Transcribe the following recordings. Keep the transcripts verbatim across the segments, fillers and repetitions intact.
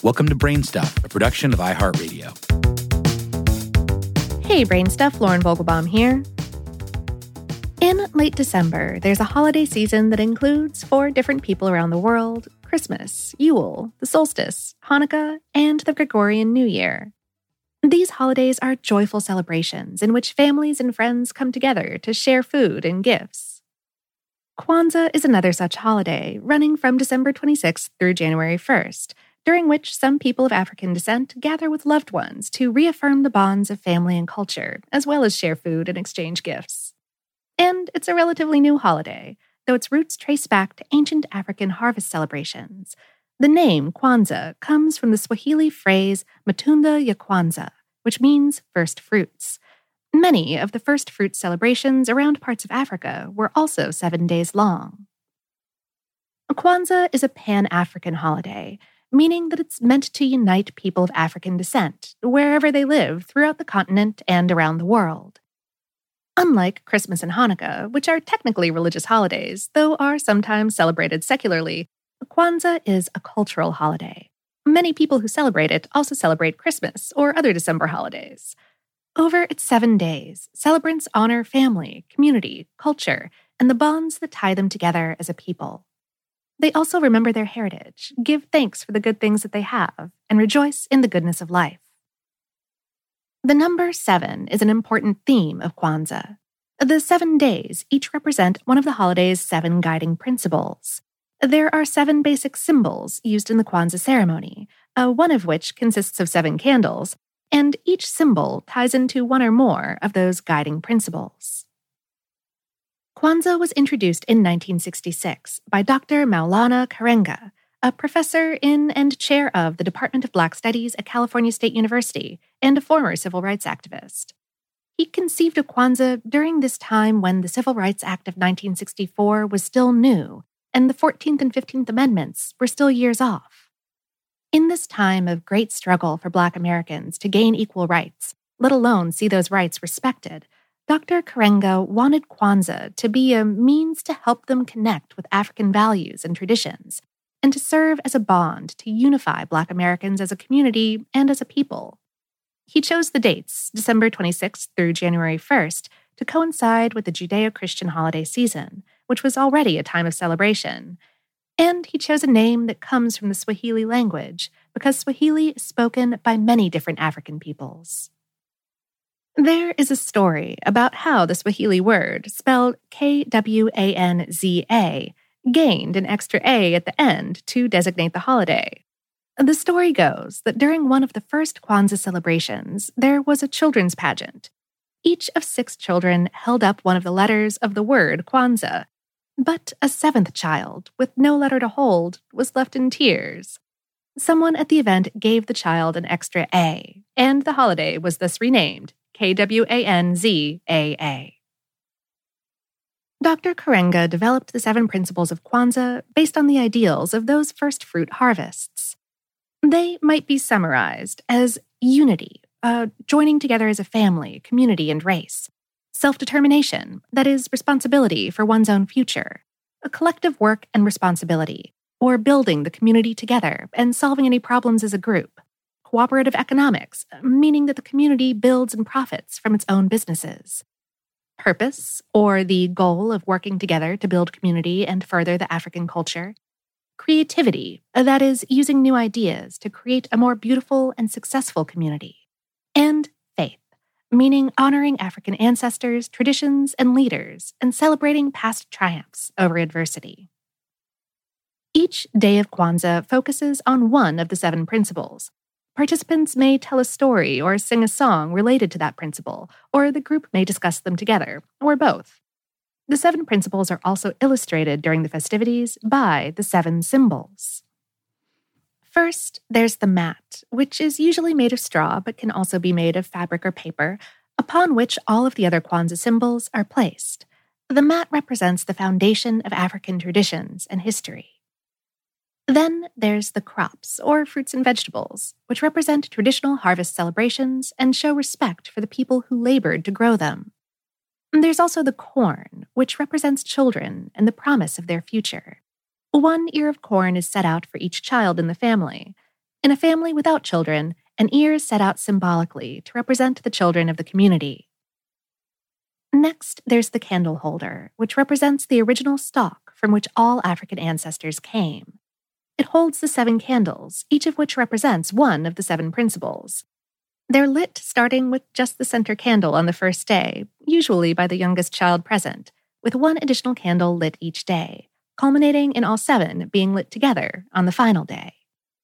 Welcome to Brainstuff, a production of iHeartRadio. Hey, Brainstuff, Lauren Vogelbaum here. In late December, there's a holiday season that includes, for different people around the world, Christmas, Yule, the solstice, Hanukkah, and the Gregorian New Year. These holidays are joyful celebrations in which families and friends come together to share food and gifts. Kwanzaa is another such holiday, running from December twenty-sixth through January first, during which some people of African descent gather with loved ones to reaffirm the bonds of family and culture, as well as share food and exchange gifts. And it's a relatively new holiday, though its roots trace back to ancient African harvest celebrations. The name Kwanzaa comes from the Swahili phrase Matunda ya Kwanza, which means first fruits. Many of the first fruit celebrations around parts of Africa were also seven days long. Kwanzaa is a Pan-African holiday, meaning that it's meant to unite people of African descent, wherever they live throughout the continent and around the world. Unlike Christmas and Hanukkah, which are technically religious holidays, though are sometimes celebrated secularly, Kwanzaa is a cultural holiday. Many people who celebrate it also celebrate Christmas or other December holidays. Over its seven days, celebrants honor family, community, culture, and the bonds that tie them together as a people. They also remember their heritage, give thanks for the good things that they have, and rejoice in the goodness of life. The number seven is an important theme of Kwanzaa. The seven days each represent one of the holiday's seven guiding principles. There are seven basic symbols used in the Kwanzaa ceremony, uh, one of which consists of seven candles, and each symbol ties into one or more of those guiding principles. Kwanzaa was introduced in nineteen sixty-six by Doctor Maulana Karenga, a professor in and chair of the Department of Black Studies at California State University and a former civil rights activist. He conceived of Kwanzaa during this time when the Civil Rights Act of nineteen sixty-four was still new and the fourteenth and fifteenth Amendments were still years off. In this time of great struggle for Black Americans to gain equal rights, let alone see those rights respected, Doctor Karenga wanted Kwanzaa to be a means to help them connect with African values and traditions, and to serve as a bond to unify Black Americans as a community and as a people. He chose the dates, December twenty-sixth through January first, to coincide with the Judeo-Christian holiday season, which was already a time of celebration. And he chose a name that comes from the Swahili language, because Swahili is spoken by many different African peoples. There is a story about how the Swahili word, spelled K W A N Z A, gained an extra A at the end to designate the holiday. The story goes that during one of the first Kwanzaa celebrations, there was a children's pageant. Each of six children held up one of the letters of the word Kwanzaa, but a seventh child, with no letter to hold, was left in tears. Someone at the event gave the child an extra A, and the holiday was thus renamed K W A N Z A A. Doctor Karenga developed the seven principles of Kwanzaa based on the ideals of those first fruit harvests. They might be summarized as unity, uh, joining together as a family, community, and race; self-determination, that is, responsibility for one's own future; a collective work and responsibility, or building the community together and solving any problems as a group; cooperative economics, meaning that the community builds and profits from its own businesses; purpose, or the goal of working together to build community and further the African culture; creativity, that is, using new ideas to create a more beautiful and successful community; and faith, meaning honoring African ancestors, traditions, and leaders, and celebrating past triumphs over adversity. Each day of Kwanzaa focuses on one of the seven principles. Participants may tell a story or sing a song related to that principle, or the group may discuss them together, or both. The seven principles are also illustrated during the festivities by the seven symbols. First, there's the mat, which is usually made of straw but can also be made of fabric or paper, upon which all of the other Kwanzaa symbols are placed. The mat represents the foundation of African traditions and history. Then there's the crops, or fruits and vegetables, which represent traditional harvest celebrations and show respect for the people who labored to grow them. There's also the corn, which represents children and the promise of their future. One ear of corn is set out for each child in the family. In a family without children, an ear is set out symbolically to represent the children of the community. Next, there's the candle holder, which represents the original stock from which all African ancestors came. It holds the seven candles, each of which represents one of the seven principles. They're lit starting with just the center candle on the first day, usually by the youngest child present, with one additional candle lit each day, culminating in all seven being lit together on the final day.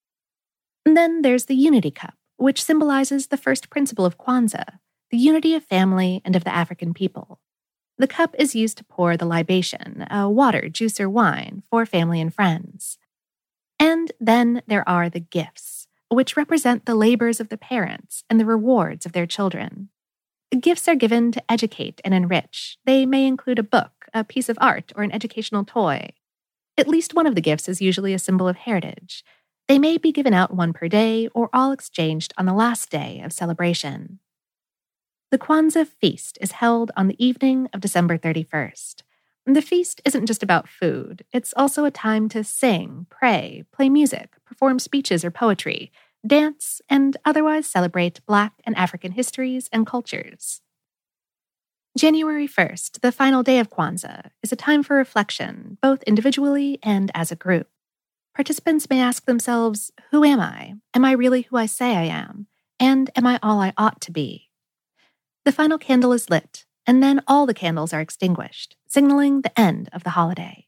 And then there's the unity cup, which symbolizes the first principle of Kwanzaa, the unity of family and of the African people. The cup is used to pour the libation, a water, juice, or wine, for family and friends. And then there are the gifts, which represent the labors of the parents and the rewards of their children. Gifts are given to educate and enrich. They may include a book, a piece of art, or an educational toy. At least one of the gifts is usually a symbol of heritage. They may be given out one per day or all exchanged on the last day of celebration. The Kwanzaa feast is held on the evening of December thirty-first. The feast isn't just about food. It's also a time to sing, pray, play music, perform speeches or poetry, dance, and otherwise celebrate Black and African histories and cultures. January first, the final day of Kwanzaa, is a time for reflection, both individually and as a group. Participants may ask themselves, who am I? Am I really who I say I am? And am I all I ought to be? The final candle is lit, and then all the candles are extinguished, signaling the end of the holiday.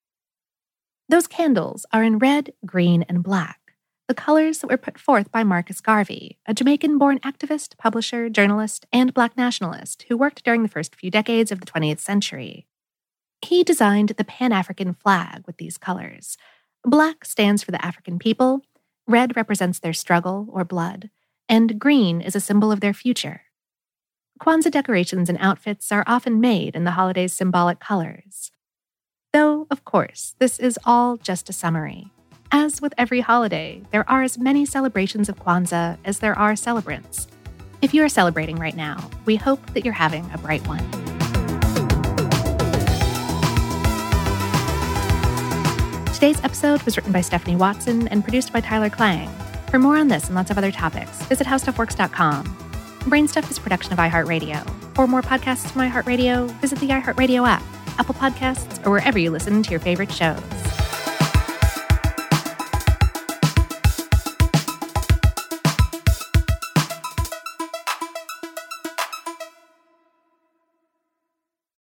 Those candles are in red, green, and black, the colors that were put forth by Marcus Garvey, a Jamaican-born activist, publisher, journalist, and Black nationalist who worked during the first few decades of the twentieth century. He designed the Pan-African flag with these colors. Black stands for the African people, red represents their struggle or blood, and green is a symbol of their future. Kwanzaa decorations and outfits are often made in the holiday's symbolic colors. Though, of course, this is all just a summary. As with every holiday, there are as many celebrations of Kwanzaa as there are celebrants. If you are celebrating right now, we hope that you're having a bright one. Today's episode was written by Stephanie Watson and produced by Tyler Klang. For more on this and lots of other topics, visit how stuff works dot com. Brainstuff is a production of iHeartRadio. For more podcasts from iHeartRadio, visit the iHeartRadio app, Apple Podcasts, or wherever you listen to your favorite shows.